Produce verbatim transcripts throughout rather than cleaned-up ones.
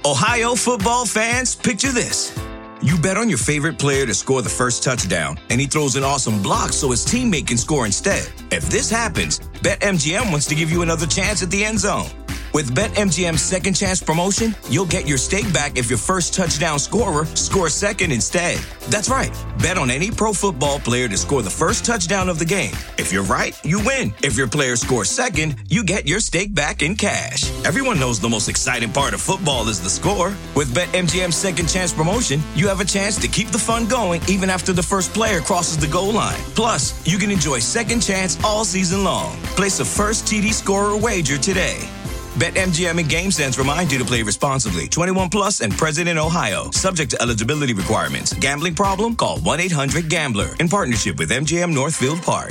Ohio football fans, picture this. You bet on your favorite player to score the first touchdown, and he throws an awesome block so his teammate can score instead. If this happens, BetMGM wants to give you another chance at the end zone. With BetMGM's Second Chance promotion, you'll get your stake back if your first touchdown scorer scores second instead. That's right. Bet on any pro football player to score the first touchdown of the game. If you're right, you win. If your player scores second, you get your stake back in cash. Everyone knows the most exciting part of football is the score. With BetMGM's Second Chance promotion, you have a chance to keep the fun going even after the first player crosses the goal line. Plus, you can enjoy Second Chance all season long. Place a first T D scorer wager today. BetMGM and GameSense remind you to play responsibly. twenty-one plus and present in Ohio. Subject to eligibility requirements. Gambling problem? Call one eight hundred gambler. In partnership with M G M Northfield Park.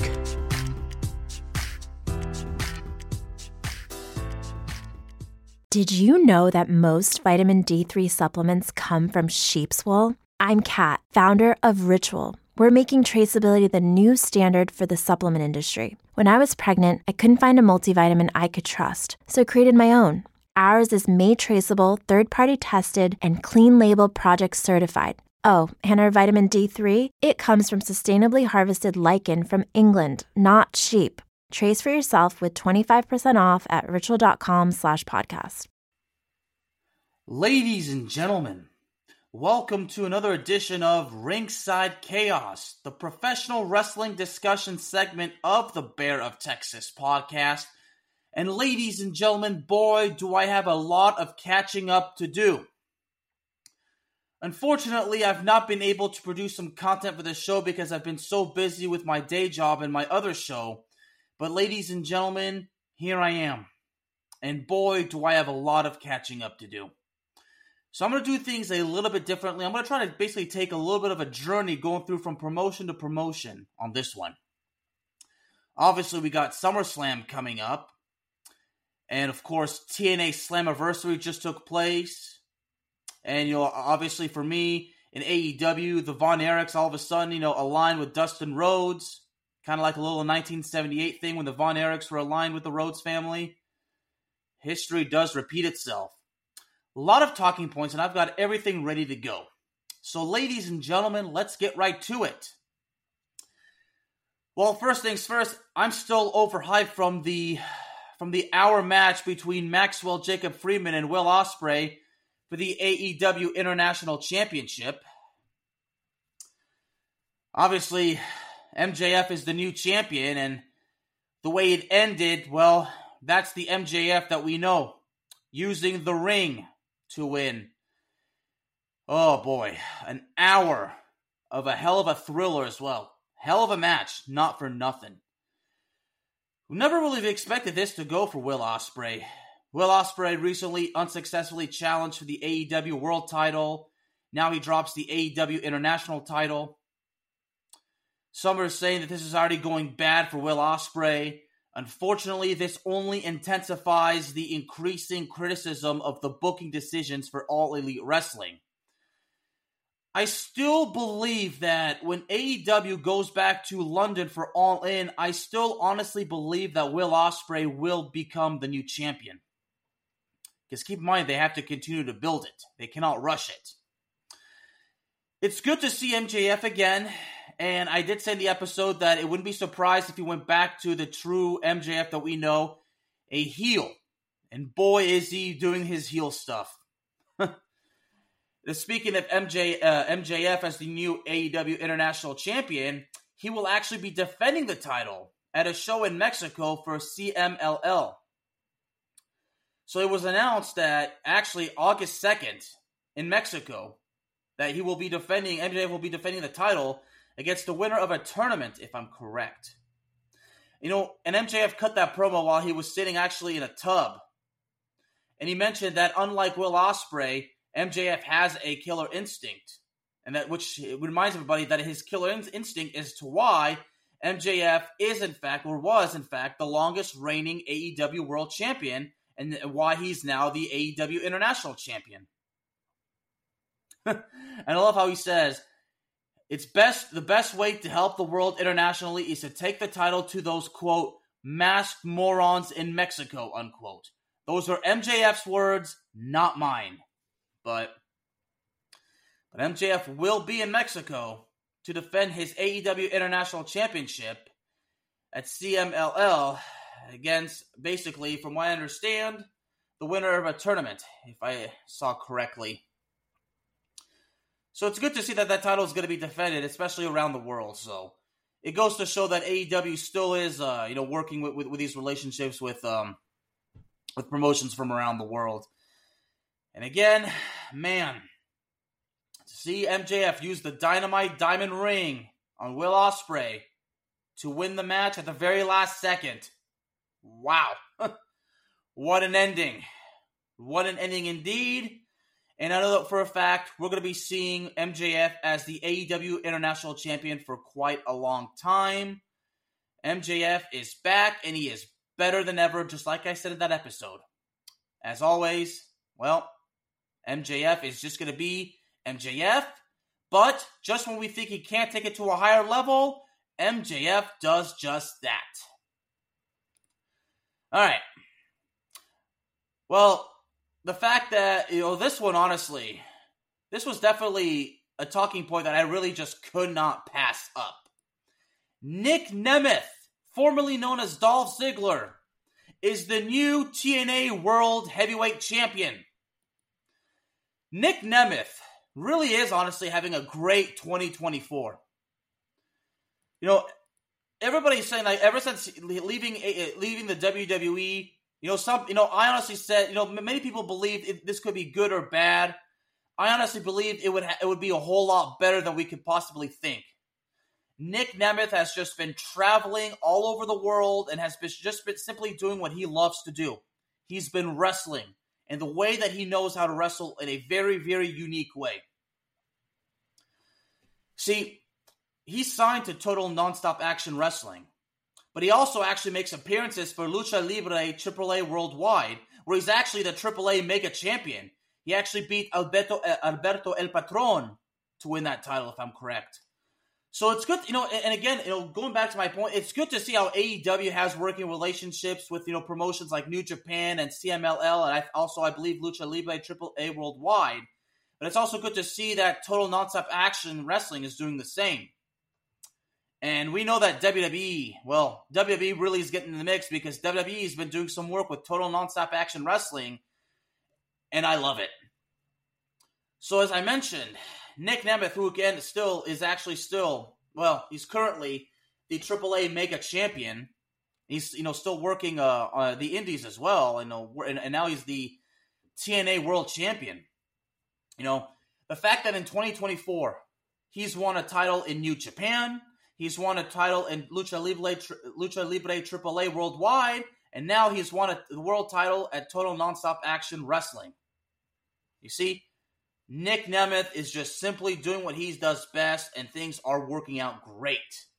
Did you know that most vitamin D three supplements come from sheep's wool? I'm Kat, founder of Ritual. We're making traceability the new standard for the supplement industry. When I was pregnant, I couldn't find a multivitamin I could trust, so I created my own. Ours is made traceable, third-party tested, and clean label project certified. Oh, and our vitamin D three? It comes from sustainably harvested lichen from England, not sheep. Trace for yourself with twenty-five percent off at ritual.com slash podcast. Ladies and gentlemen, welcome to another edition of Ringside Chaos, the professional wrestling discussion segment of the Bear of Texas podcast. And ladies and gentlemen, boy, do I have a lot of catching up to do. Unfortunately, I've not been able to produce some content for this show because I've been so busy with my day job and my other show. But ladies and gentlemen, here I am. And boy, do I have a lot of catching up to do. So I'm going to do things a little bit differently. I'm going to try to basically take a little bit of a journey going through from promotion to promotion on this one. Obviously, we got SummerSlam coming up. And of course, T N A Slammiversary just took place. And, you know, obviously for me, in A E W, the Von Erichs all of a sudden, you know, aligned with Dustin Rhodes. Kind of like a little nineteen seventy-eight thing when the Von Erichs were aligned with the Rhodes family. History does repeat itself. A lot of talking points, and I've got everything ready to go. So, ladies and gentlemen, let's get right to it. Well, first things first, I'm still overhyped from the from the hour match between Maxwell Jacob Friedman and Will Ospreay for the A E W International Championship. Obviously, M J F is the new champion, and the way it ended, well, that's the M J F that we know, using the ring to win. Oh boy, an hour of a hell of a thriller as well. Hell of a match, not for nothing. We never really expected this to go for Will Ospreay. Will Ospreay recently unsuccessfully challenged for the A E W World title. Now he drops the A E W International title. Some are saying that this is already going bad for Will Ospreay. Unfortunately, this only intensifies the increasing criticism of the booking decisions for All Elite Wrestling. I still believe that when A E W goes back to London for All In, I still honestly believe that Will Ospreay will become the new champion. Because keep in mind, they have to continue to build it. They cannot rush it. It's good to see M J F again. And I did say in the episode that it wouldn't be surprised if he went back to the true M J F that we know, a heel. And boy, is he doing his heel stuff. Speaking of M J, uh, M J F as the new A E W International Champion, he will actually be defending the title at a show in Mexico for C M L L. So it was announced that actually August second in Mexico, that he will be defending, M J F will be defending the title against the winner of a tournament, if I'm correct. You know, and M J F cut that promo while he was sitting actually in a tub. And he mentioned that unlike Will Ospreay, M J F has a killer instinct. And that which reminds everybody that his killer in- instinct is to why M J F is in fact, or was in fact, the longest reigning A E W World Champion, and why he's now the A E W International Champion. And I love how he says, It's best, the best way to help the world internationally is to take the title to those, quote, masked morons in Mexico, unquote. Those are M J F's words, not mine. but but M J F will be in Mexico to defend his A E W International Championship at C M L L against, basically, from what I understand, the winner of a tournament, if I saw correctly. So it's good to see that that title is going to be defended, especially around the world. So it goes to show that A E W still is, uh, you know, working with, with, with these relationships with um, with promotions from around the world. And again, man, to see M J F use the Dynamite Diamond Ring on Will Ospreay to win the match at the very last second. Wow. What an ending. What an ending indeed. And I know that for a fact, we're going to be seeing M J F as the A E W International Champion for quite a long time. M J F is back, and he is better than ever, just like I said in that episode. As always, well, M J F is just going to be M J F, but just when we think he can't take it to a higher level, M J F does just that. All right. Well, the fact that, you know, this one, honestly, this was definitely a talking point that I really just could not pass up. Nick Nemeth, formerly known as Dolph Ziggler, is the new T N A World Heavyweight Champion. Nick Nemeth really is honestly having a great twenty twenty-four. You know, everybody's saying, like, ever since leaving leaving the W W E, you know, some, you know, I honestly said, you know, many people believe it, this could be good or bad. I honestly believe it would ha- it would be a whole lot better than we could possibly think. Nick Nemeth has just been traveling all over the world and has been, just been simply doing what he loves to do. He's been wrestling, and the way that he knows how to wrestle in a very, very unique way. See, he's signed to Total Nonstop Action Wrestling, but he also actually makes appearances for Lucha Libre triple A Worldwide, where he's actually the triple A Mega Champion. He actually beat Alberto, uh, Alberto El Patron to win that title, if I'm correct. So it's good, you know, and, and again, you know, going back to my point, it's good to see how A E W has working relationships with, you know, promotions like New Japan and C M L L, and I, also, I believe, Lucha Libre triple A Worldwide. But it's also good to see that Total Nonstop Action Wrestling is doing the same. And we know that W W E, well, W W E really is getting in the mix because W W E has been doing some work with Total Nonstop Action Wrestling, and I love it. So as I mentioned, Nick Nemeth, who again still is actually still, well, he's currently the triple A Mega Champion. He's, you know, still working uh, uh, the Indies as well, and, uh, and, and now he's the T N A World Champion. You know, the fact that in twenty twenty-four, he's won a title in New Japan, he's won a title in Lucha Libre, Lucha Libre triple A Worldwide, and now he's won a, the world title at Total Nonstop Action Wrestling. You see, Nick Nemeth is just simply doing what he does best, and things are working out great.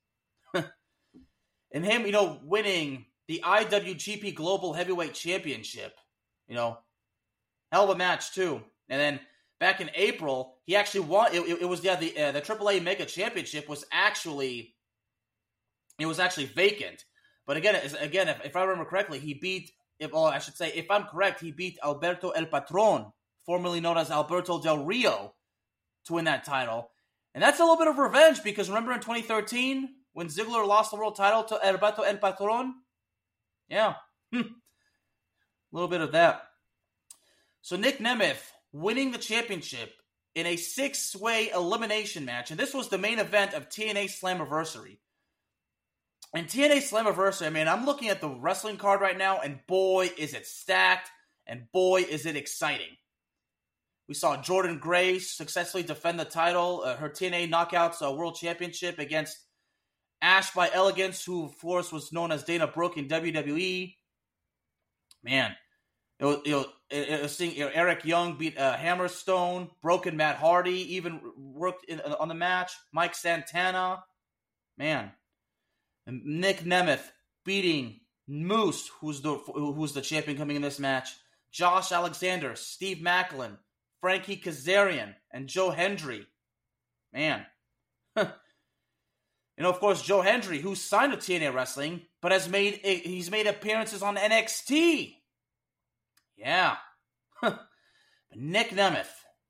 And him, you know, winning the I W G P Global Heavyweight Championship, you know, hell of a match too. And then back in April, he actually won. It, it, it was yeah, the uh, the triple A Mega Championship was actually it was actually vacant. But again, again, if, if I remember correctly, he beat. If oh, I should say, if I'm correct, he beat Alberto El Patron, formerly known as Alberto Del Rio, to win that title. And that's a little bit of revenge because remember in twenty thirteen when Ziggler lost the world title to Alberto El Patron? Yeah, a little bit of that. So Nick Nemeth winning the championship in a six-way elimination match, and this was the main event of T N A Slammiversary. And T N A Slammiversary, I mean, I'm looking at the wrestling card right now, and boy, is it stacked, and boy, is it exciting. We saw Jordan Grace successfully defend the title, uh, her T N A Knockouts uh, World Championship against Ash by Elegance, who, of course, was known as Dana Brooke in W W E. Man, it was, you know, it, it was seeing, you know, Eric Young beat uh, Hammerstone, Broken Matt Hardy even worked in, on the match, Mike Santana. Man, and Nick Nemeth beating Moose, who's the who's the champion coming in this match, Josh Alexander, Steve Macklin, Frankie Kazarian, and Joe Hendry. Man. You know, of course, Joe Hendry, who signed to T N A Wrestling, but has made he's made appearances on N X T. Yeah. But Nick Nemeth,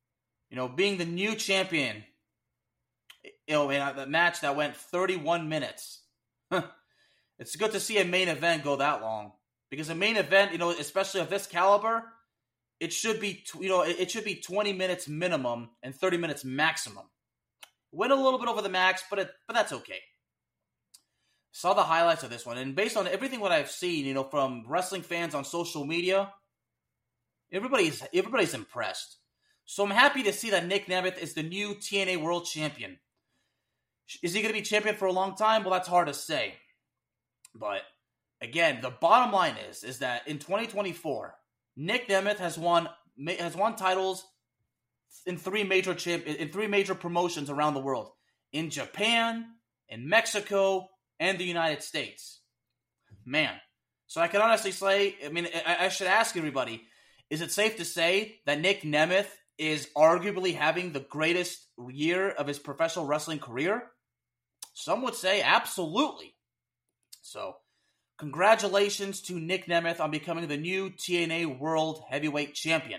you know, being the new champion, you know, in a match that went thirty-one minutes. It's good to see a main event go that long, because a main event, you know, especially of this caliber, it should be, you know, it should be twenty minutes minimum and thirty minutes maximum. Went a little bit over the max, but it, but that's okay. Saw the highlights of this one, and based on everything what I've seen, you know, from wrestling fans on social media, everybody's everybody's impressed. So I'm happy to see that Nick Nemeth is the new T N A World Champion. Is he going to be champion for a long time? Well, that's hard to say. But again, the bottom line is, is that in twenty twenty-four, Nick Nemeth has won has won titles in three major champ in three major promotions around the world: in Japan, in Mexico, and the United States. Man, so I can honestly say, I mean, I, I should ask everybody: is it safe to say that Nick Nemeth is arguably having the greatest year of his professional wrestling career? Some would say absolutely. So, congratulations to Nick Nemeth on becoming the new T N A World Heavyweight Champion.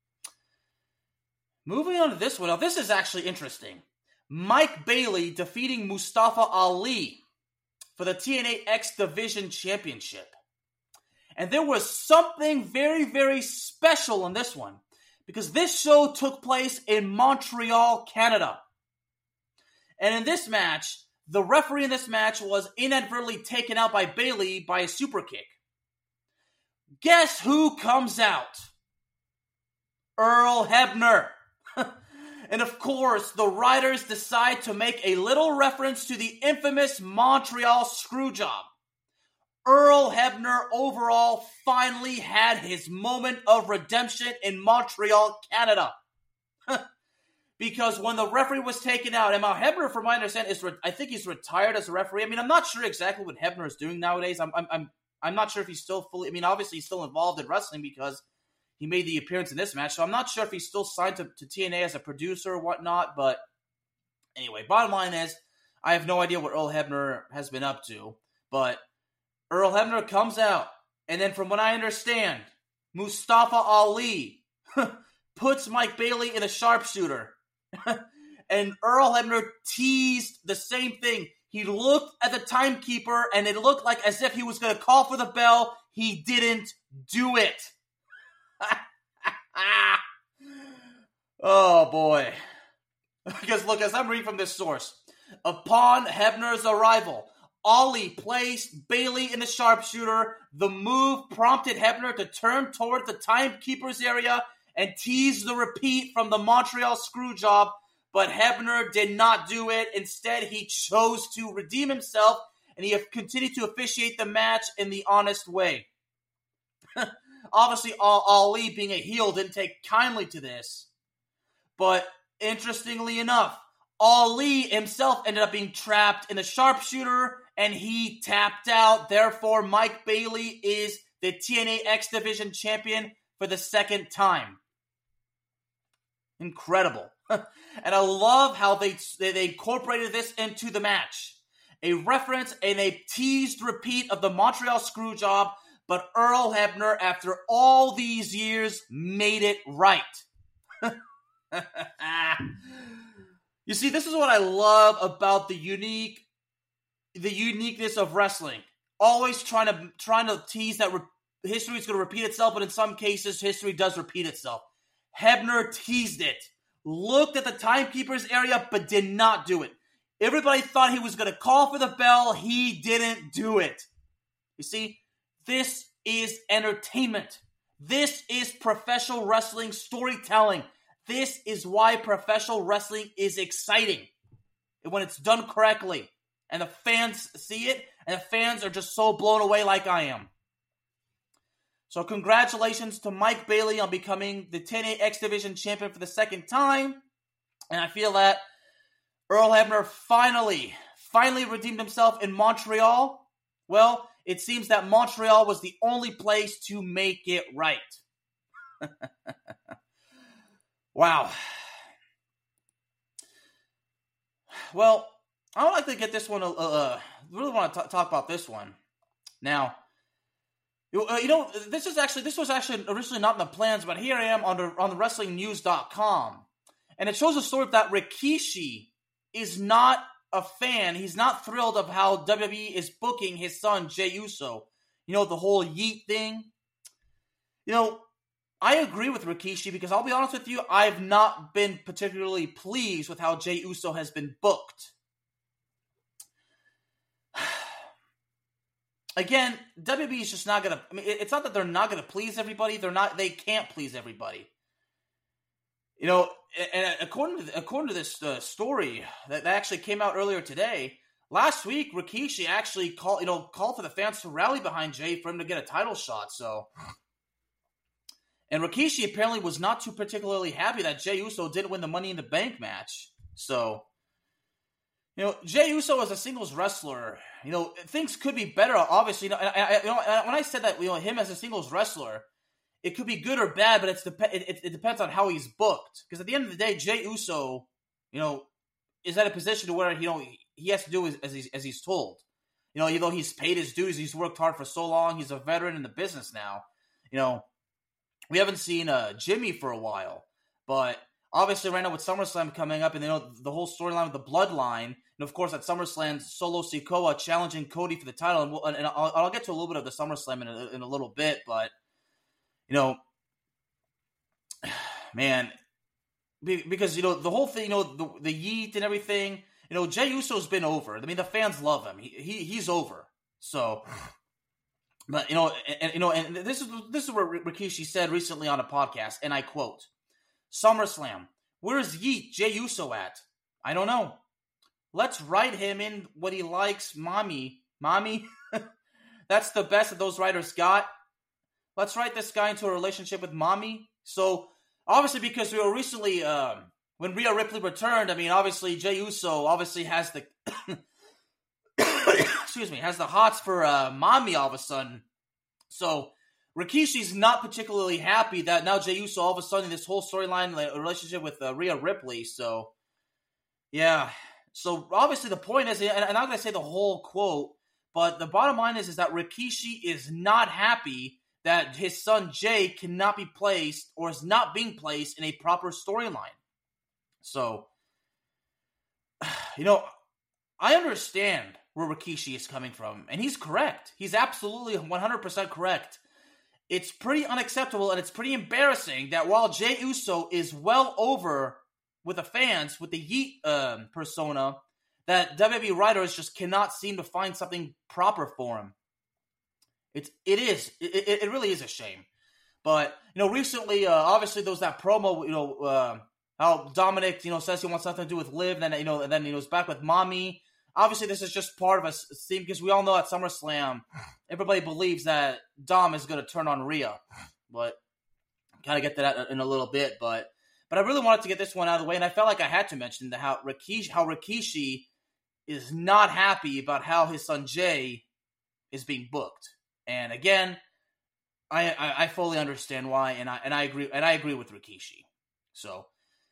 Moving on to this one. Now, this is actually interesting. Mike Bailey defeating Mustafa Ali for the T N A X Division Championship. And there was something very, very special in this one, because this show took place in Montreal, Canada. And in this match, the referee in this match was inadvertently taken out by Bailey by a super kick. Guess who comes out? Earl Hebner. And of course, the writers decide to make a little reference to the infamous Montreal Screwjob. Earl Hebner overall finally had his moment of redemption in Montreal, Canada. Because when the referee was taken out, and now Hebner, from my understanding, is re- I think he's retired as a referee. I mean, I'm not sure exactly what Hebner is doing nowadays. I'm, I'm, I'm, I'm not sure if he's still fully. I mean, obviously he's still involved in wrestling because he made the appearance in this match. So I'm not sure if he's still signed to, to T N A as a producer or whatnot. But anyway, bottom line is, I have no idea what Earl Hebner has been up to. But Earl Hebner comes out, and then from what I understand, Mustafa Ali puts Mike Bailey in a sharpshooter. And Earl Hebner teased the same thing. He looked at the timekeeper, and it looked like as if he was going to call for the bell. He didn't do it. Oh, boy. Because, look, as I'm reading from this source, upon Hebner's arrival, Ali placed Bailey in the sharpshooter. The move prompted Hebner to turn toward the timekeeper's area and tease the repeat from the Montreal Screwjob, but Hebner did not do it. Instead, he chose to redeem himself, and he continued to officiate the match in the honest way. Obviously, Ali, being a heel, didn't take kindly to this, but interestingly enough, Ali himself ended up being trapped in a sharpshooter, and he tapped out. Therefore, Mike Bailey is the T N A X Division champion for the second time. Incredible. And I love how they, they incorporated this into the match. A reference and a teased repeat of the Montreal Screwjob, but Earl Hebner, after all these years, made it right. You see, this is what I love about the unique, the uniqueness of wrestling. Always trying to trying to tease that re- history is going to repeat itself, but in some cases, history does repeat itself. Hebner teased it, looked at the timekeeper's area, but did not do it. Everybody thought he was going to call for the bell. He didn't do it. You see, this is entertainment. This is professional wrestling storytelling. This is why professional wrestling is exciting. When it's done correctly. And the fans see it, and the fans are just so blown away like I am. So congratulations to Mike Bailey on becoming the T N A X Division champion for the second time. And I feel that Earl Hebner finally, finally redeemed himself in Montreal. Well, it seems that Montreal was the only place to make it right. Wow. Well, I would like to get this one, uh, really want to t- talk about this one. Now, you, uh, you know, this is actually, this was actually originally not in the plans, but here I am on the, on the wrestling news dot com. And it shows a story that Rikishi is not a fan. He's not thrilled of how W W E is booking his son, Jey Uso. You know, the whole yeet thing. You know, I agree with Rikishi because I'll be honest with you, I've not been particularly pleased with how Jey Uso has been booked. Again, W W E is just not going to, I mean, it's not that they're not going to please everybody. They're not, they can't please everybody. You know, and according to, according to this uh, story that, that actually came out earlier today, last week, Rikishi actually called, you know, called for the fans to rally behind Jey for him to get a title shot, so. And Rikishi apparently was not too particularly happy that Jey Uso didn't win the Money in the Bank match. So, you know, Jey Uso as a singles wrestler, you know, things could be better, obviously. You know, and I, you know, when I said that, you know, him as a singles wrestler, it could be good or bad, but it's dep- it, it depends on how he's booked. Because at the end of the day, Jey Uso, you know, is at a position to where, you know, he has to do as, as, he's, as he's told. You know, even though he's paid his dues, he's worked hard for so long, he's a veteran in the business now. You know, we haven't seen uh, Jimmy for a while, but obviously right now with SummerSlam coming up, and you know the whole storyline with the Bloodline, and of course at SummerSlam, Solo Sikoa challenging Cody for the title, and, we'll, and I'll, I'll get to a little bit of the SummerSlam in a, in a little bit, but you know, man, because you know the whole thing, you know the, the yeet and everything, you know Jey Uso's been over. I mean the fans love him. He, he he's over. So. But you know, and, and you know, and this is this is what Rikishi said recently on a podcast, and I quote: "SummerSlam, where is Yeet Jey Uso at? I don't know. Let's write him in what he likes, mommy, mommy. That's the best that those writers got. Let's write this guy into a relationship with mommy." So obviously, because we were recently um, when Rhea Ripley returned, I mean, obviously Jey Uso obviously has the. excuse me, has the hots for uh, mommy all of a sudden. So Rikishi's not particularly happy that now Jey Uso all of a sudden this whole storyline, like, a relationship with uh, Rhea Ripley. So yeah, so obviously the point is, and I'm not going to say the whole quote, but the bottom line is, is that Rikishi is not happy that his son Jey cannot be placed or is not being placed in a proper storyline. So, you know, I understand where Rikishi is coming from, and he's correct. He's absolutely one hundred percent correct. It's pretty unacceptable, and it's pretty embarrassing that while Jey Uso is well over with the fans, with the Yeet um, persona, that W W E writers just cannot seem to find something proper for him. It's, it is. It, it really is a shame. But, you know, recently, uh, obviously, there was that promo, you know, uh, how Dominic, you know, says he wants nothing to do with Liv, and then, you know, and then, you know, he's back with Mommy. Obviously, this is just part of a theme because we all know at SummerSlam, everybody believes that Dom is going to turn on Rhea. But kind of get to that in a little bit. But but I really wanted to get this one out of the way, and I felt like I had to mention the, how Rikishi, how Rikishi is not happy about how his son Jey is being booked. And again, I I, I fully understand why, and I and I agree and I agree with Rikishi. So.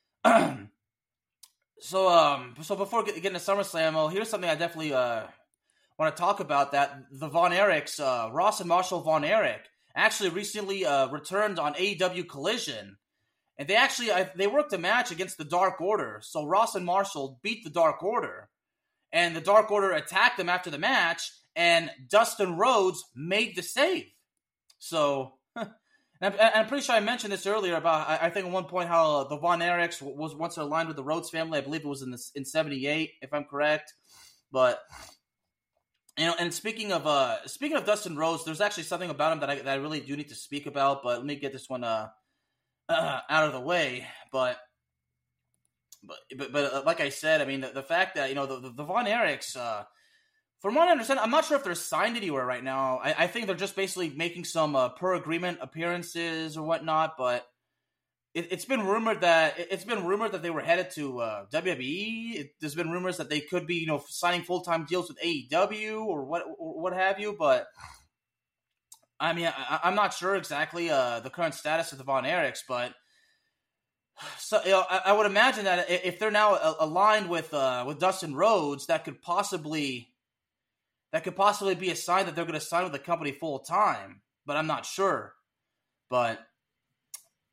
So, um, so before getting into SummerSlam, well, here's something I definitely uh, want to talk about. That the Von Erichs, uh, Ross and Marshall Von Erich, actually recently uh, returned on A E W Collision, and they actually uh, they worked a match against the Dark Order. So Ross and Marshall beat the Dark Order, and the Dark Order attacked them after the match, and Dustin Rhodes made the save. So. And I'm, I'm pretty sure I mentioned this earlier about, I think at one point, how the Von Erichs was once aligned with the Rhodes family. I believe it was in the, in seventy-eight, if I'm correct. But, you know, and speaking of uh, speaking of Dustin Rhodes, there's actually something about him that I, that I really do need to speak about. But let me get this one uh, uh, out of the way. But, but, but, but uh, like I said, I mean, the, the fact that, you know, the, the, the Von Erichs, uh, from what I understand, I'm not sure if they're signed anywhere right now. I, I think they're just basically making some uh, per agreement appearances or whatnot. But it, it's been rumored that it, it's been rumored that they were headed to uh, W W E. It, there's been rumors that they could be, you know, signing full time deals with A E W or what, or what have you. But I mean, I, I'm not sure exactly uh, the current status of the Von Erichs. But so, you know, I, I would imagine that if they're now aligned with uh, with Dustin Rhodes, that could possibly. That could possibly be a sign that they're going to sign with the company full time, but I'm not sure. But,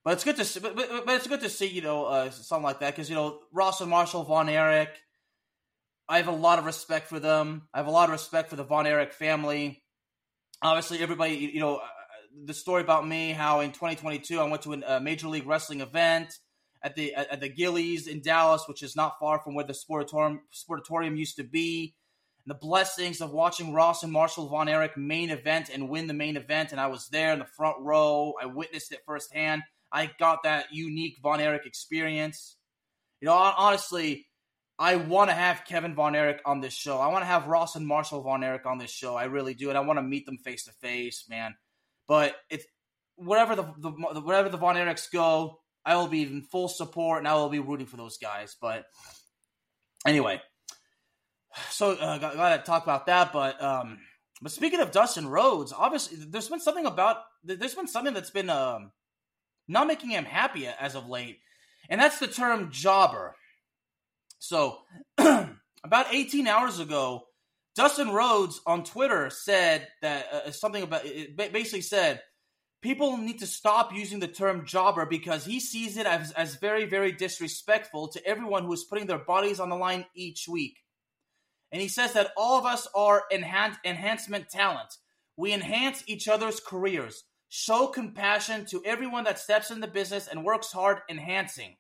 But it's good to see, but, but, but it's good to see, you know, uh, something like that because, you know, Ross and Marshall Von Erich, I have a lot of respect for them. I have a lot of respect for the Von Erich family. Obviously, everybody, you know, the story about me, how in twenty twenty-two I went to a Major League Wrestling event at the at the Gillies in Dallas, which is not far from where the Sportatorium, Sportatorium used to be. And the blessings of watching Ross and Marshall Von Erich main event and win the main event, and I was there in the front row. I witnessed it firsthand. I got that unique Von Erich experience. You know, honestly, I want to have Kevin Von Erich on this show. I want to have Ross and Marshall Von Erich on this show. I really do, and I want to meet them face to face, man. But it's wherever the, the wherever the Von Erichs go, I will be in full support, and I will be rooting for those guys. But anyway, so uh, got, got to talk about that. But um, but speaking of Dustin Rhodes, obviously there's been something about there's been something that's been um. not making him happy as of late, and that's the term jobber. So, about eighteen hours ago, Dustin Rhodes on Twitter said that uh, something about it basically said people need to stop using the term jobber because he sees it as, as very, very disrespectful to everyone who is putting their bodies on the line each week. And he says that all of us are enhance, enhancement talent. We enhance each other's careers. Show compassion to everyone that steps in the business and works hard enhancing.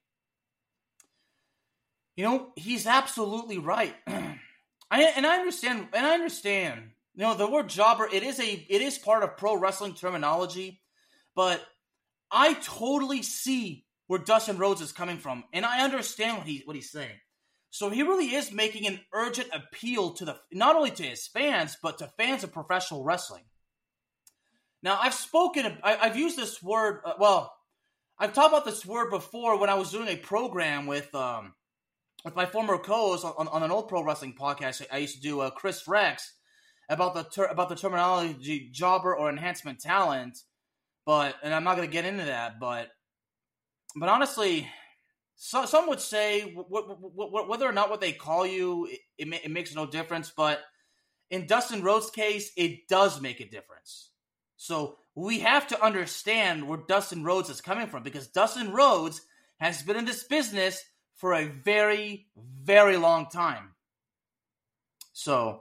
You know, he's absolutely right. I and I understand and I understand. You know, the word jobber, it is a it is part of pro wrestling terminology, but I totally see where Dustin Rhodes is coming from, and I understand what he what he's saying. So he really is making an urgent appeal to the not only to his fans, but to fans of professional wrestling. Now, I've spoken, I, I've used this word, uh, well, I've talked about this word before when I was doing a program with um, with my former co-host on, on an old pro wrestling podcast I used to do, uh, Chris Rex, about the ter- about the terminology jobber or enhancement talent, but, and I'm not going to get into that, but, but honestly, so, some would say w- w- w- whether or not what they call you, it, it, ma- it makes no difference, but in Dustin Rhodes' case, it does make a difference. So we have to understand where Dustin Rhodes is coming from because Dustin Rhodes has been in this business for a very, very long time. So,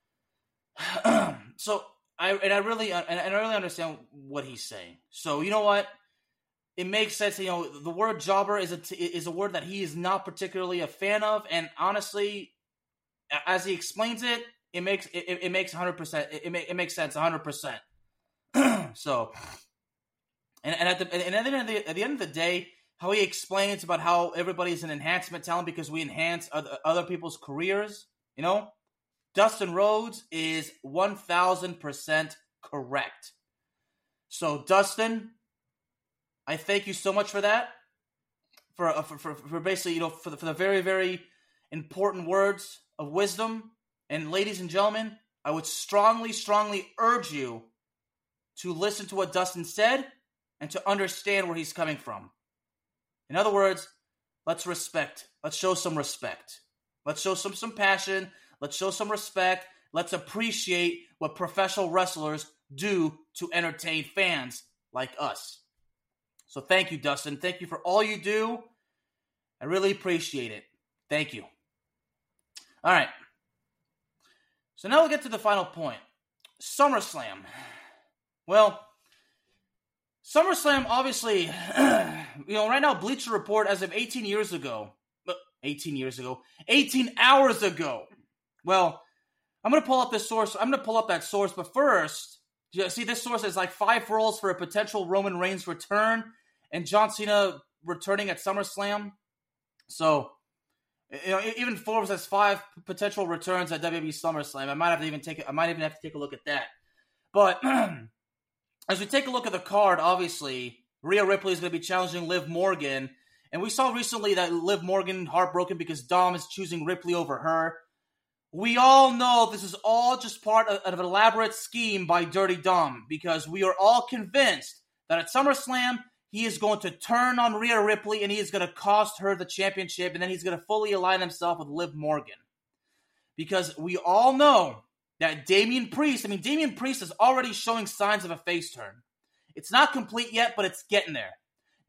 so I and I really and I really understand what he's saying. So you know what? It makes sense. You know, the word jobber is a is a word that he is not particularly a fan of, and honestly, as he explains it, it makes it, it makes one hundred percent. It, it, make, it makes sense one hundred percent. So, and, and, at the, and at, the end of the, at the end of the day, how he explains about how everybody's an enhancement talent because we enhance other, other people's careers, you know, Dustin Rhodes is one thousand percent correct. So, Dustin, I thank you so much for that, for uh, for, for, for basically, you know, for the, for the very, very important words of wisdom. And ladies and gentlemen, I would strongly, strongly urge you to listen to what Dustin said and to understand where he's coming from. In other words, let's respect. Let's show some respect. Let's show some, some passion. Let's show some respect. Let's appreciate what professional wrestlers do to entertain fans like us. So thank you, Dustin. Thank you for all you do. I really appreciate it. Thank you. All right. So now we'll get to the final point. SummerSlam. Well, SummerSlam, obviously, you know, right now, Bleacher Report, as of eighteen years ago, eighteen years ago, eighteen hours ago. Well, I'm going to pull up this source. I'm going to pull up that source, but first, you see, this source is like five rolls for a potential Roman Reigns return and John Cena returning at SummerSlam. So, you know, even Forbes has five potential returns at W W E SummerSlam. I might have to even take. I might even have to take a look at that. But as we take a look at the card, obviously, Rhea Ripley is going to be challenging Liv Morgan. And we saw recently that Liv Morgan heartbroken because Dom is choosing Ripley over her. We all know this is all just part of, of an elaborate scheme by Dirty Dom because we are all convinced that at SummerSlam, he is going to turn on Rhea Ripley and he is going to cost her the championship and then he's going to fully align himself with Liv Morgan. Because we all know that Damian Priest, I mean, Damian Priest is already showing signs of a face turn. It's not complete yet, but it's getting there.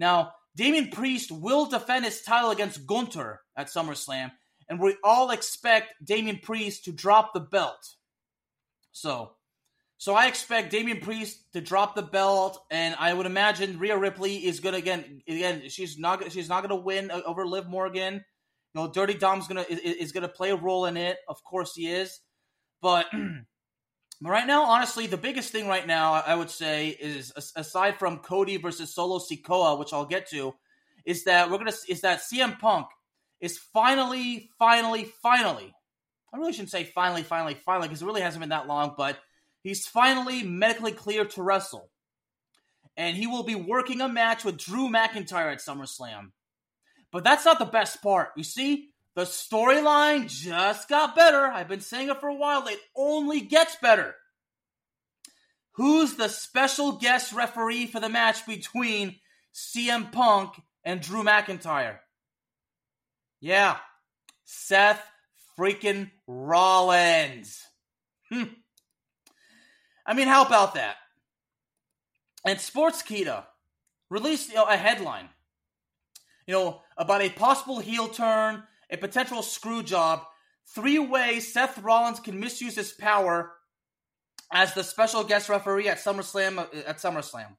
Now, Damian Priest will defend his title against Gunther at SummerSlam, and we all expect Damian Priest to drop the belt. So, so I expect Damian Priest to drop the belt, and I would imagine Rhea Ripley is gonna again. Again, she's not she's not gonna win over Liv Morgan. You know, Dirty Dom's gonna is, is gonna play a role in it. Of course, he is. But right now, honestly, the biggest thing right now, I would say, is aside from Cody versus Solo Sikoa, which I'll get to, is that we're gonna is that C M Punk is finally, finally, finally. I really shouldn't say finally, finally, finally, because it really hasn't been that long, but he's finally medically cleared to wrestle. And he will be working a match with Drew McIntyre at SummerSlam. But that's not the best part. You see, the storyline just got better. I've been saying it for a while. It only gets better. Who's the special guest referee for the match between C M Punk and Drew McIntyre? Yeah, Seth freaking Rollins. Hmm. I mean, how about that? And Sportskeeda released you know, a headline, you know, about a possible heel turn, a potential screw job, three ways Seth Rollins can misuse his power as the special guest referee at SummerSlam. At SummerSlam,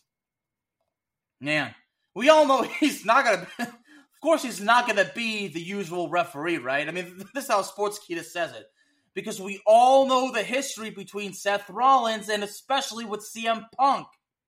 man, we all know he's not gonna. Of course, he's not gonna be the usual referee, right? I mean, this is how Sportskeeda says it. Because we all know the history between Seth Rollins and especially with C M Punk.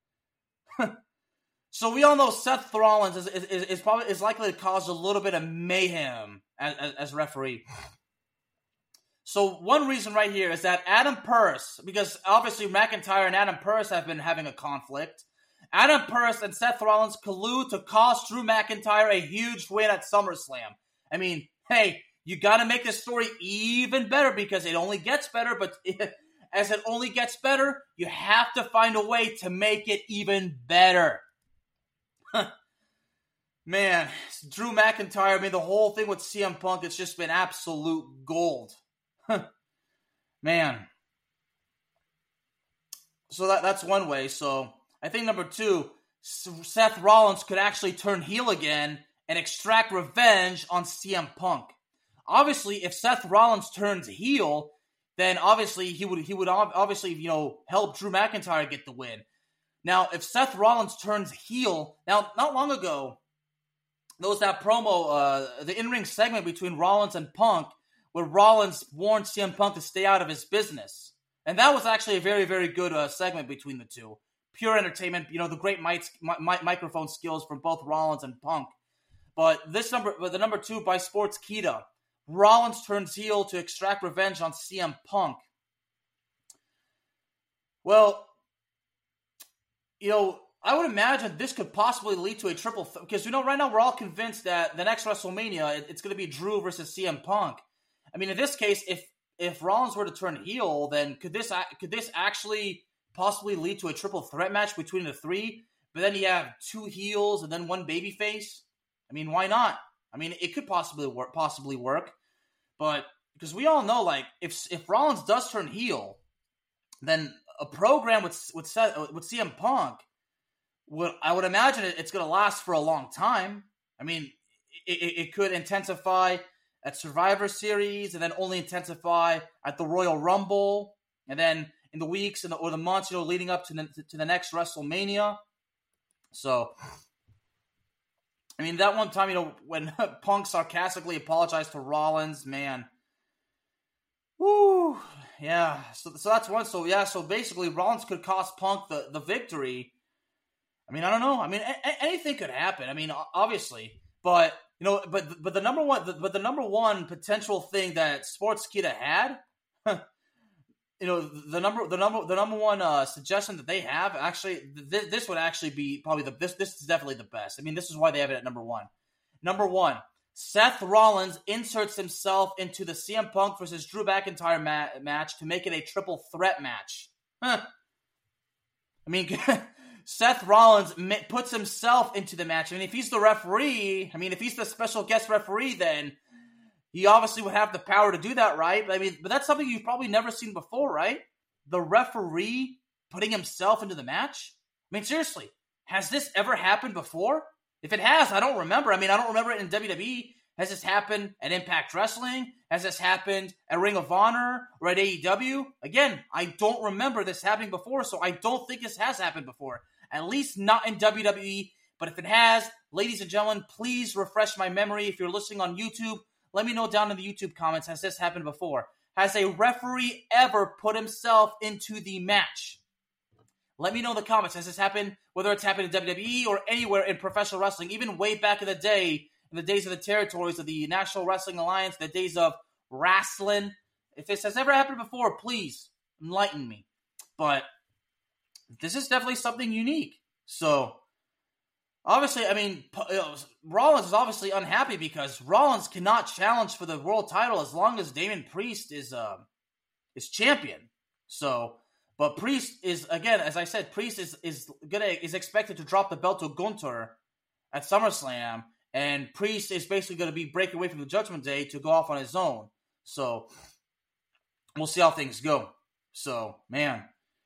So we all know Seth Rollins is, is, is probably is likely to cause a little bit of mayhem as, as, as referee. So one reason right here is that Adam Pearce, because obviously McIntyre and Adam Pearce have been having a conflict. Adam Pearce and Seth Rollins collude to cost Drew McIntyre a huge win at SummerSlam. I mean, hey, you got to make this story even better because it only gets better, but it, as it only gets better, you have to find a way to make it even better. Man, Drew McIntyre, I mean, the whole thing with C M Punk, it's just been absolute gold. Man. So that that's one way. So I think number two, Seth Rollins could actually turn heel again and extract revenge on C M Punk. Obviously, if Seth Rollins turns heel, then obviously he would he would obviously, you know, help Drew McIntyre get the win. Now, if Seth Rollins turns heel, now, not long ago, there was that promo, uh, the in-ring segment between Rollins and Punk, where Rollins warned C M Punk to stay out of his business. And that was actually a very, very good uh, segment between the two. Pure entertainment, you know, the great mic- mi- microphone skills from both Rollins and Punk. But this number, the number two by Sportskeeda, Rollins turns heel to extract revenge on C M Punk. Well, you know, I would imagine this could possibly lead to a triple th- because, you know, right now we're all convinced that the next WrestleMania, it, it's going to be Drew versus C M Punk. I mean, in this case, if if Rollins were to turn heel, then could this could this actually possibly lead to a triple threat match between the three? But then you have two heels and then one babyface. I mean, why not? I mean, it could possibly work. Possibly work, but because we all know, like, if if Rollins does turn heel, then a program with with Seth, with C M Punk, would I would imagine it, it's going to last for a long time. I mean, it, it, it could intensify at Survivor Series, and then only intensify at the Royal Rumble, and then in the weeks and the, or the months, you know, leading up to the to the next WrestleMania. So, I mean, that one time, you know, when Punk sarcastically apologized to Rollins, man. Woo! Yeah, so so that's one. So, yeah, so basically, Rollins could cost Punk the, the victory. I mean, I don't know. I mean, a- anything could happen. I mean, obviously. But, you know, but but the number one the, but the number one potential thing that Sportskeeda had, you know, the number the number the number one uh, suggestion that they have, actually, th- this would actually be probably the this this is definitely the best. I mean, this is why they have it at number one. Number one, Seth Rollins inserts himself into the C M Punk versus Drew McIntyre ma- match to make it a triple threat match. Huh. I mean, Seth Rollins puts himself into the match. I mean, if he's the referee, I mean, if he's the special guest referee, then he obviously would have the power to do that, right? But I mean, but that's something you've probably never seen before, right? The referee putting himself into the match. I mean, seriously, Has this ever happened before? If it has, I don't remember. I mean, I don't remember it in W W E. Has this happened at Impact Wrestling? Has this happened at Ring of Honor or at A E W? Again, I don't remember this happening before, so I don't think this has happened before. At least not in W W E. But if it has, ladies and gentlemen, please refresh my memory. If you're listening on YouTube, let me know down in the YouTube comments, has this happened before? Has a referee ever put himself into the match? Let me know in the comments. Has this happened, whether it's happened in W W E or anywhere in professional wrestling, even way back in the day, in the days of the territories of the National Wrestling Alliance, the days of wrestling. If this has ever happened before, please enlighten me. But this is definitely something unique. So, obviously, I mean, you know, Rollins is obviously unhappy because Rollins cannot challenge for the world title as long as Damian Priest is uh, is champion. So, but Priest is, again, as I said, Priest is is gonna is expected to drop the belt to Gunther at SummerSlam, and Priest is basically going to be breaking away from the Judgment Day to go off on his own. So, we'll see how things go. So, man.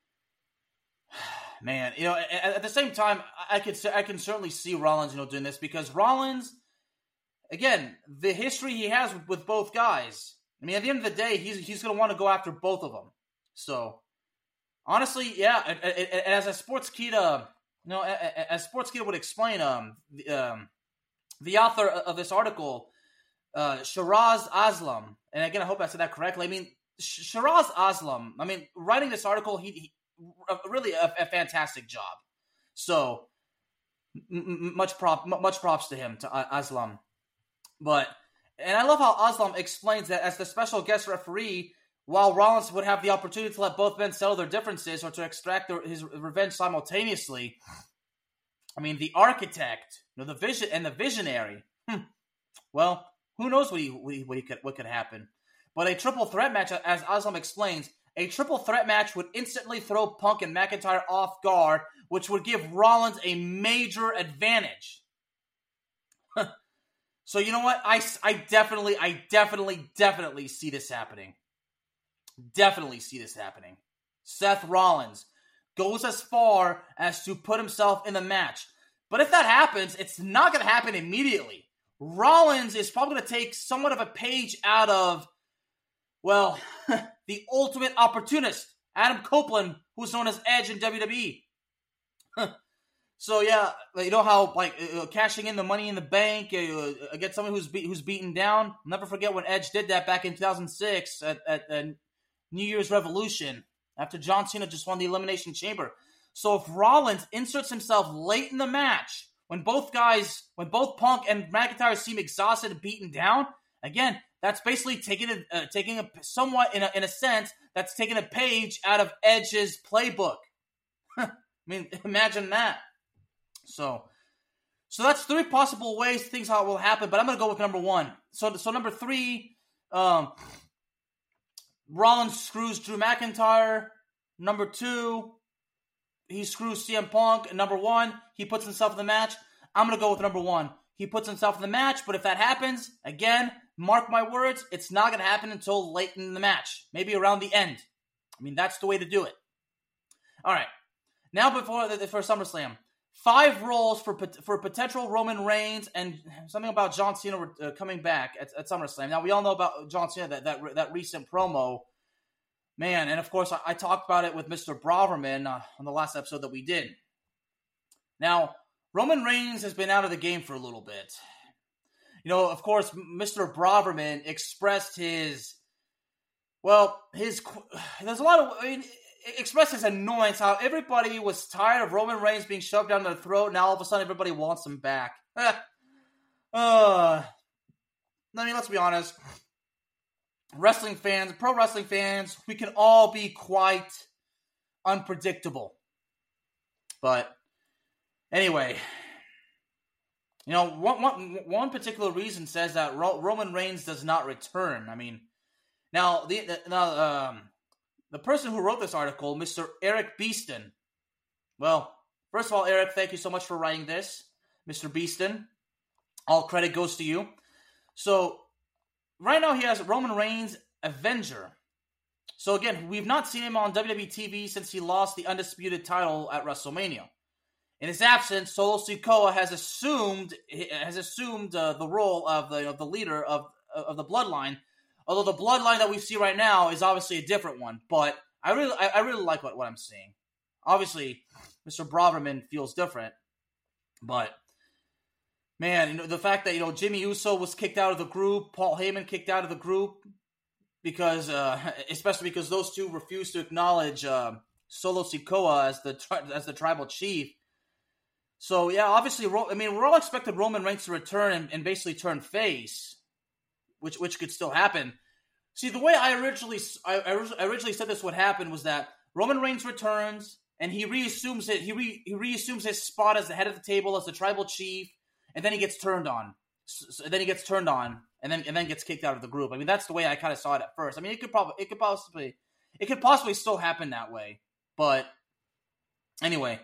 Man, you know, at, at the same time, I could I can certainly see Rollins, you know, doing this because Rollins, again, the history he has with, with both guys. I mean, at the end of the day, he's he's going to want to go after both of them. So, honestly, yeah, and, and, and as a Sportskeeda, you know, as Sportskeeda would explain, um, the, um, the author of this article, uh, Shiraz Aslam, and again, I hope I said that correctly. I mean, Shiraz Aslam. I mean, writing this article, he. he really a, a fantastic job. So m- much prop, m- much props to him, to uh, Aslam. But and I love how Aslam explains that as the special guest referee, while Rollins would have the opportunity to let both men settle their differences or to extract their, his revenge simultaneously. I mean, the architect, you know, the vision and the visionary. Hmm, well, who knows what he, what, he, what, he could, what could happen? But a triple threat match, as Aslam explains. A triple threat match would instantly throw Punk and McIntyre off guard, which would give Rollins a major advantage. So you know what? I, I definitely, I definitely, definitely see this happening. Definitely see this happening. Seth Rollins goes as far as to put himself in the match. But if that happens, it's not going to happen immediately. Rollins is probably going to take somewhat of a page out of, well... the ultimate opportunist, Adam Copeland, who's known as Edge in W W E. So yeah, you know how like uh, cashing in the Money in the Bank uh, against someone who's be- who's beaten down. I'll never forget when Edge did that back in two thousand six at, at uh, New Year's Revolution after John Cena just won the Elimination Chamber. So if Rollins inserts himself late in the match, when both guys, when both Punk and McIntyre seem exhausted and beaten down, again. That's basically taking a, uh, taking a somewhat, in a, in a sense, that's taking a page out of Edge's playbook. I mean, imagine that. So, so that's three possible ways things how it will happen. But I'm gonna go with number one. So, so number three, um, Rollins screws Drew McIntyre. Number two, he screws C M Punk. And number one, he puts himself in the match. I'm gonna go with number one. He puts himself in the match. But if that happens, again. Mark my words, it's not going to happen until late in the match. Maybe around the end. I mean, that's the way to do it. All right. Now before for SummerSlam. Five roles for for potential Roman Reigns and something about John Cena uh, coming back at, at SummerSlam. Now, we all know about John Cena, that that, that recent promo. Man, and of course, I, I talked about it with Mister Braverman uh, on the last episode that we did. Now, Roman Reigns has been out of the game for a little bit. You know, of course, Mister Braverman expressed his, well, his, there's a lot of, I mean, expressed his annoyance how everybody was tired of Roman Reigns being shoved down their throat. Now all of a sudden everybody wants him back. uh, I mean, let's be honest. Wrestling fans, pro wrestling fans, we can all be quite unpredictable. But anyway... You know, one, one, one particular reason says that Ro- Roman Reigns does not return. I mean, now the, the now um, the person who wrote this article, Mister Eric Beeston. Well, first of all, Eric, thank you so much for writing this, Mister Beeston. All credit goes to you. So, right now he has Roman Reigns Avenger. So again, we've not seen him on W W E T V since he lost the undisputed title at WrestleMania. In his absence, Solo Sikoa has assumed has assumed uh, the role of the of the leader of of the Bloodline. Although the Bloodline that we see right now is obviously a different one, but I really I, I really like what, what I'm seeing. Obviously, Mister Braverman feels different, but man, you know, the fact that you know Jimmy Uso was kicked out of the group, Paul Heyman kicked out of the group because, uh, especially because those two refused to acknowledge uh, Solo Sikoa as the tri- as the tribal chief. So yeah, obviously, I mean, we're all expecting Roman Reigns to return and, and basically turn face, which which could still happen. See, the way I originally I, I originally said this would happen was that Roman Reigns returns and he reassumes it. He re, he reassumes his spot as the head of the table as the tribal chief, and then he gets turned on. So, then he gets turned on, and then and then gets kicked out of the group. I mean, that's the way I kind of saw it at first. I mean, it could probably it could possibly it could possibly still happen that way, but anyway.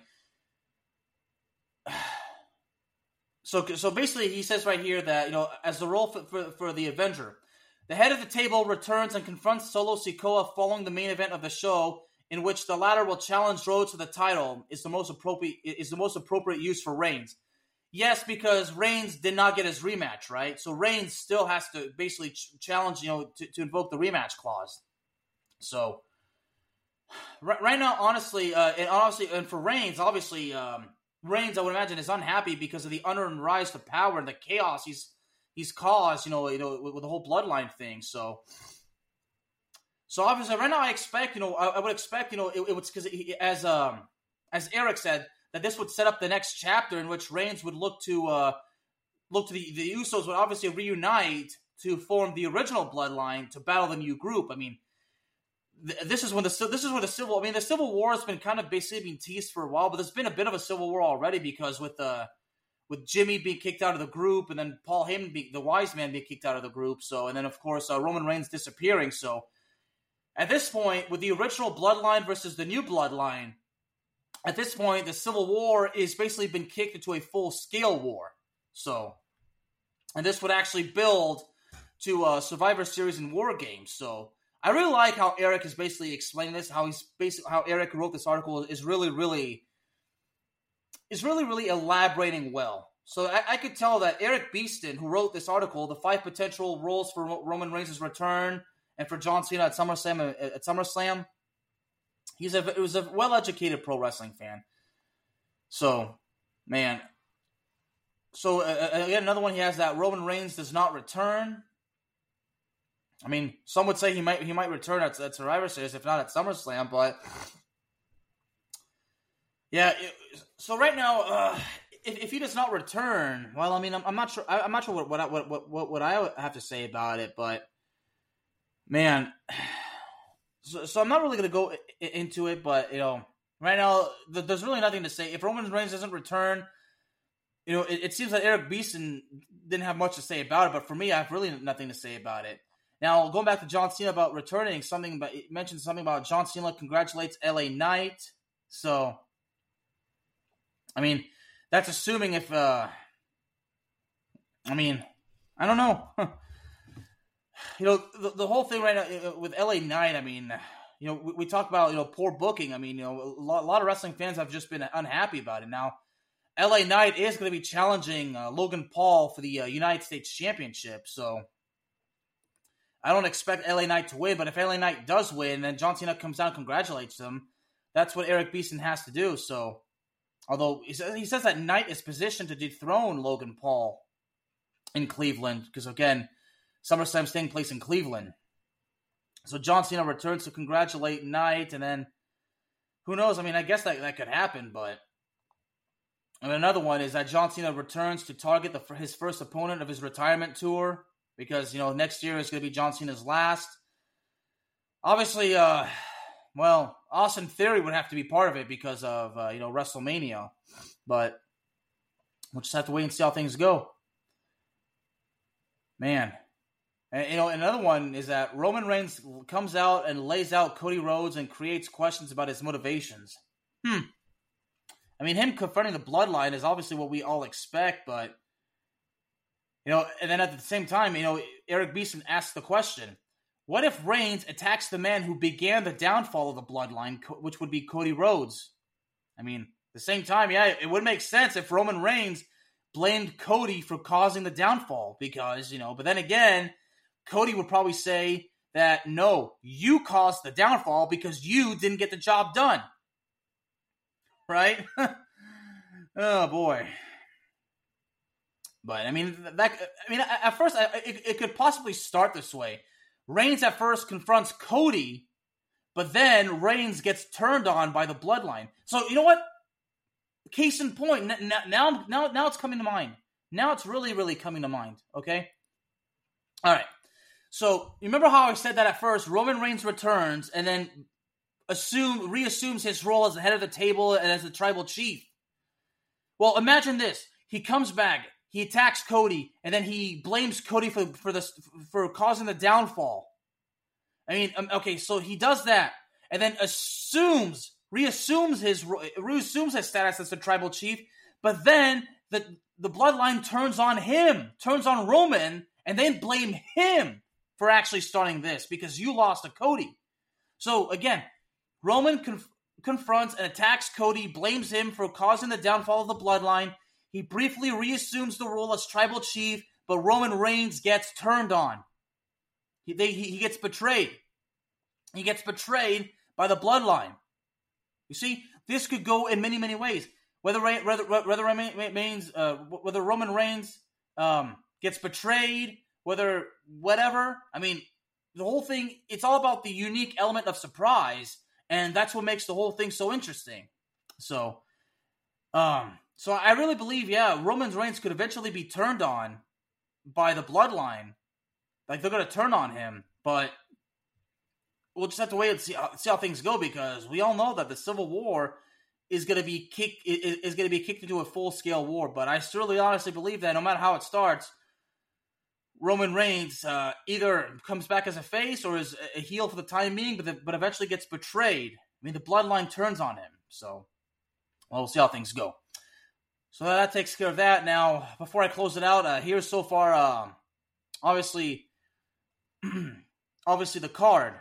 So, so basically, he says right here that, you know, as the role for, for, for the Avenger, the head of the table returns and confronts Solo Sikoa following the main event of the show, in which the latter will challenge Rhodes to the title. Is the most appropriate is the most appropriate use for Reigns. Yes, because Reigns did not get his rematch, right? So Reigns still has to basically ch- challenge, you know, to, to invoke the rematch clause. So right, right now, honestly, uh, and honestly, and for Reigns, obviously. Um, Reigns, I would imagine, is unhappy because of the unearned rise to power and the chaos he's he's caused, you know, you know, with, with the whole bloodline thing. So, so obviously, right now, I expect, you know, I, I would expect, you know, it, it was because as um as Eric said, that this would set up the next chapter in which Reigns would look to uh look to the the Usos would obviously reunite to form the original bloodline to battle the new group. I mean. This is when the this is where the civil. I mean, the Civil War has been kind of basically being teased for a while, but there's been a bit of a civil war already because with uh, with Jimmy being kicked out of the group, and then Paul Heyman, being, the wise man, being kicked out of the group. So, and then of course uh, Roman Reigns disappearing. So, at this point, with the original bloodline versus the new bloodline, at this point, the Civil War is basically been kicked into a full scale war. So, and this would actually build to uh, Survivor Series and War Games. So. I really like how Eric is basically explaining this. How he's basically how Eric wrote this article is really, really, is really, really elaborating well. So I, I could tell that Eric Beeston, who wrote this article, the five potential roles for Roman Reigns' return and for John Cena at SummerSlam, at SummerSlam, he's a it was a well-educated pro wrestling fan. So, man. So uh, again, another one he has that Roman Reigns does not return. I mean, some would say he might he might return at, at Survivor Series, if not at SummerSlam. But yeah, it, so right now, uh, if, if he does not return, well, I mean, I'm, I'm not sure. I, I'm not sure what what, I, what what what I have to say about it. But man, so, so I'm not really going to go into it. But you know, right now, there's really nothing to say. If Roman Reigns doesn't return, you know, it, it seems that Eric Beeson didn't have much to say about it. But for me, I have really nothing to say about it. Now, going back to John Cena about returning, something about it mentioned something about John Cena congratulates L A Knight. So, I mean, that's assuming if, uh, I mean, I don't know. you know, the, the whole thing right now with L A Knight, I mean, you know, we, we talk about, you know, poor booking. I mean, you know, a lot, a lot of wrestling fans have just been unhappy about it. Now, L A Knight is going to be challenging uh, Logan Paul for the uh, United States Championship, so I don't expect L A Knight to win, but if L A Knight does win, then John Cena comes down and congratulates him. That's what Eric Beeson has to do. So, although he says, he says that Knight is positioned to dethrone Logan Paul in Cleveland, because again, SummerSlam's taking place in Cleveland. So John Cena returns to congratulate Knight, and then who knows? I mean, I guess that, that could happen, but and another one is that John Cena returns to target the, his first opponent of his retirement tour. Because, you know, next year is going to be John Cena's last. Obviously, uh, well, Austin Theory would have to be part of it because of, uh, you know, WrestleMania. But we'll just have to wait and see how things go. Man. And, you know, another one is that Roman Reigns comes out and lays out Cody Rhodes and creates questions about his motivations. Hmm. I mean, him confronting the bloodline is obviously what we all expect, but you know, and then at the same time, you know, Eric Beeson asks the question, what if Reigns attacks the man who began the downfall of the bloodline, which would be Cody Rhodes? I mean, the same time, yeah, it would make sense if Roman Reigns blamed Cody for causing the downfall because, you know, but then again, Cody would probably say that, no, you caused the downfall because you didn't get the job done. Right? Oh, boy. But, I mean, that, I mean, at first, it, it could possibly start this way. Reigns at first confronts Cody, but then Reigns gets turned on by the bloodline. So, you know what? Case in point, now, now, now, now it's coming to mind. Now it's really, really coming to mind, okay? All right. So, you remember how I said that at first? Roman Reigns returns and then assume, reassumes his role as the head of the table and as the tribal chief. Well, imagine this. He comes back, he attacks Cody, and then he blames Cody for, for, the, for causing the downfall. I mean, okay, so he does that, and then assumes... reassumes his reassumes his status as the tribal chief, but then the the bloodline turns on him, turns on Roman, and then blame him for actually starting this because you lost to Cody. So again, Roman conf- confronts and attacks Cody, blames him for causing the downfall of the bloodline. He briefly reassumes the role as tribal chief, but Roman Reigns gets turned on. He they, he, he gets betrayed. He gets betrayed by the bloodline. You see, this could go in many, many ways. Whether whether whether Reigns, uh, whether Roman Reigns um, gets betrayed, whether whatever. I mean, the whole thing. It's all about the unique element of surprise, and that's what makes the whole thing so interesting. So, um, so I really believe, yeah, Roman Reigns could eventually be turned on by the bloodline. Like they're going to turn on him, but. We'll just have to wait and see how, see how things go because we all know that the Civil War is going to be kick is, is going to be kicked into a full scale war. But I surely, honestly believe that no matter how it starts, Roman Reigns uh, either comes back as a face or is a heel for the time being, but the, but eventually gets betrayed. I mean, the bloodline turns on him. So, well, we'll see how things go. So that takes care of that. Now, before I close it out, uh, here's so far, uh, obviously, obviously the card.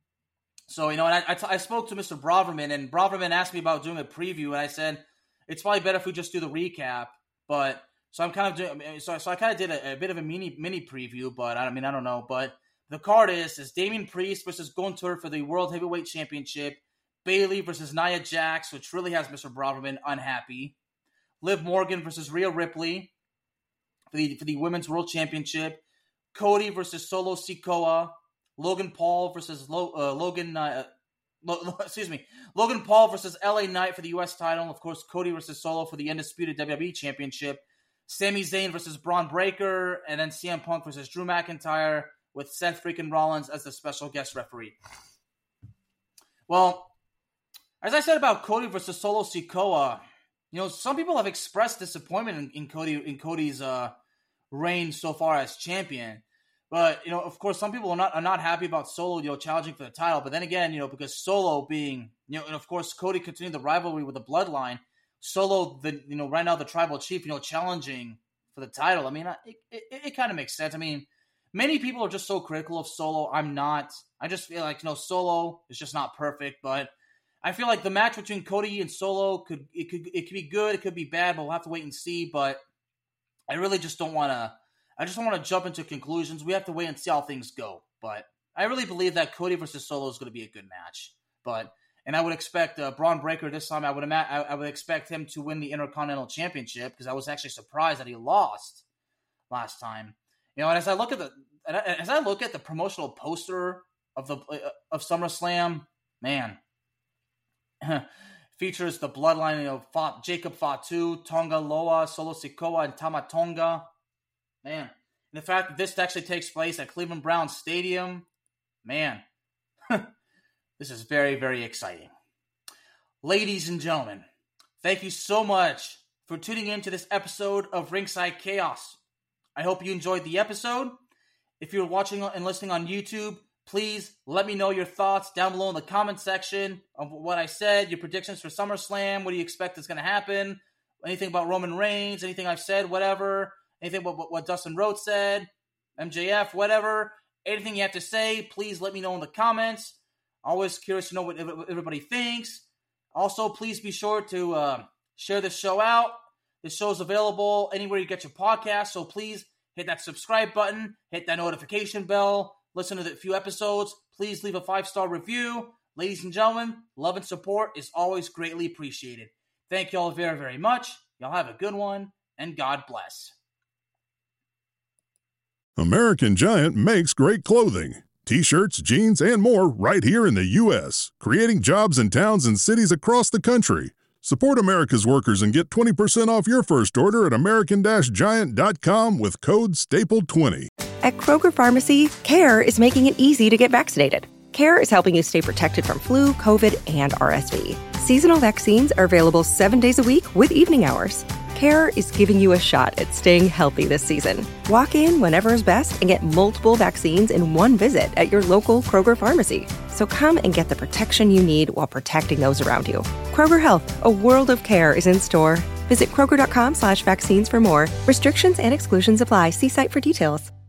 So, you know, and I, I, t- I spoke to Mister Braverman, and Braverman asked me about doing a preview, and I said, it's probably better if we just do the recap, but, so I'm kind of doing, so, so I kind of did a, a bit of a mini mini preview, but, I mean, I don't know, but the card is, is Damian Priest versus Gunther for the World Heavyweight Championship, Bayley versus Nia Jax, which really has Mister Braverman unhappy, Liv Morgan versus Rhea Ripley for the, for the Women's World Championship, Cody versus Solo Sikoa, Logan Paul versus Lo, uh, Logan, uh, Lo, excuse me, Logan Paul versus L A Knight for the U S title. Of course, Cody versus Solo for the undisputed W W E Championship. Sami Zayn versus Braun Breaker, and then C M Punk versus Drew McIntyre with Seth freaking Rollins as the special guest referee. Well, as I said about Cody versus Solo Sikoa, you know, some people have expressed disappointment in, in Cody in Cody's uh, reign so far as champion. But, you know, of course, some people are not are not happy about Solo, you know, challenging for the title. But then again, you know, because Solo being, you know, and of course, Cody continued the rivalry with the Bloodline. Solo, the you know, right now the tribal chief, you know, challenging for the title. I mean, it it, it kind of makes sense. I mean, many people are just so critical of Solo. I'm not. I just feel like, you know, Solo is just not perfect. But I feel like the match between Cody and Solo could it could it could be good, it could be bad, but we'll have to wait and see. But I really just don't want to. I just don't want to jump into conclusions. We have to wait and see how things go. But I really believe that Cody versus Solo is going to be a good match. But and I would expect uh, Braun Breaker this time. I would ima- I, I would expect him to win the Intercontinental Championship because I was actually surprised that he lost last time. You know, and as I look at the as I look at the promotional poster of the uh, of SummerSlam, man, features the Bloodline. You know, Fat, Jacob Fatu, Tonga Loa, Solo Sikoa, and Tama Tonga. Man, and the fact that this actually takes place at Cleveland Browns Stadium, man, this is very, very exciting. Ladies and gentlemen, thank you so much for tuning in to this episode of Ringside Chaos. I hope you enjoyed the episode. If you're watching and listening on YouTube, please let me know your thoughts down below in the comment section of what I said, your predictions for SummerSlam, what do you expect is going to happen, anything about Roman Reigns, anything I've said, whatever. Anything what, what Dustin Rhodes said, M J F, whatever. Anything you have to say, please let me know in the comments. Always curious to know what everybody thinks. Also, please be sure to uh, Share the show out. The show's available anywhere you get your podcast, so please hit that subscribe button, hit that notification bell, listen to the few episodes. Please leave a five-star review. Ladies and gentlemen, love and support is always greatly appreciated. Thank you all very, very much. Y'all have a good one, and God bless. American Giant makes great clothing. T-shirts, jeans, and more right here in the U S, creating jobs in towns and cities across the country. Support America's workers and get twenty percent off your first order at American Giant dot com with code staple twenty. At Kroger Pharmacy, CARE is making it easy to get vaccinated. CARE is helping you stay protected from flu, COVID, and R S V. Seasonal vaccines are available seven days a week with evening hours. CARE is giving you a shot at staying healthy this season. Walk in whenever is best and get multiple vaccines in one visit at your local Kroger Pharmacy. So come and get the protection you need while protecting those around you. Kroger Health, a world of care is in store. Visit Kroger.com slash vaccines for more. Restrictions and exclusions apply. See site for details.